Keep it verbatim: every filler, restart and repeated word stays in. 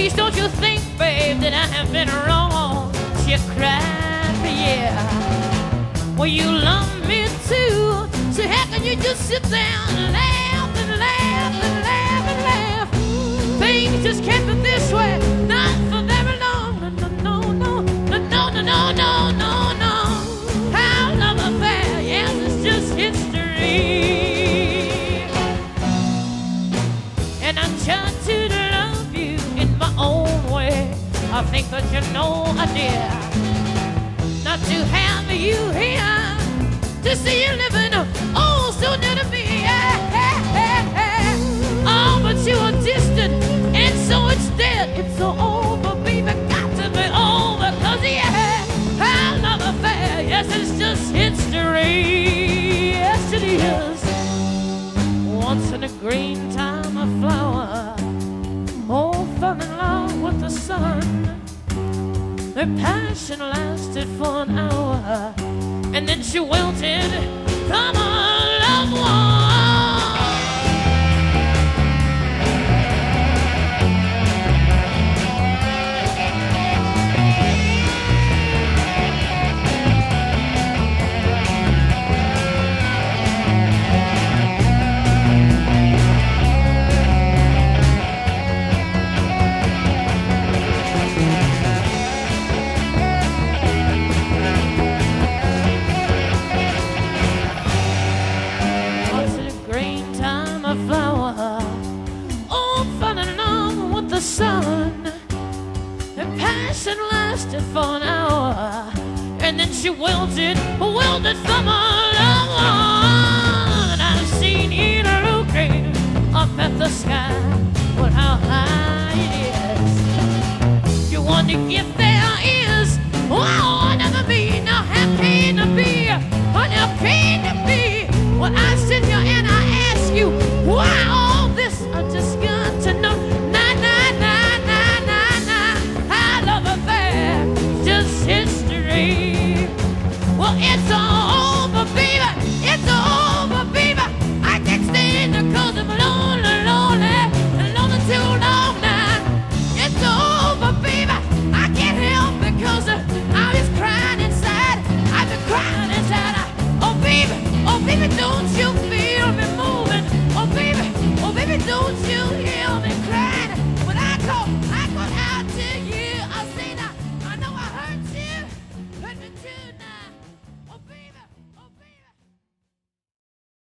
Please don't you think, babe, that I have been wrong. She cried, yeah. Well, you love me too, so how can you just sit there and laugh and laugh and laugh and laugh? Things just can't be this way, not for very long. No, no, no, no, no, no, no, no, no, no. Our love affair, yes, it's just history. And I try to love you in my own way. I think that you know I dare not to have you here, to see you living oh so near to me. Oh, but you are distant, and so it's dead. It's so over, baby, got to be over. Cause yeah, our love affair, yes, it's just history. Yes, it is. Once in a green time, a flower, oh, fell in love with the sun. Their passion lasted for an hour, and then she wilted from her loved one. Sun. The passion lasted for an hour, and then she wilted, wilted from her loved one. And I've seen you looking up at the sky, but how high it is. You want to get there.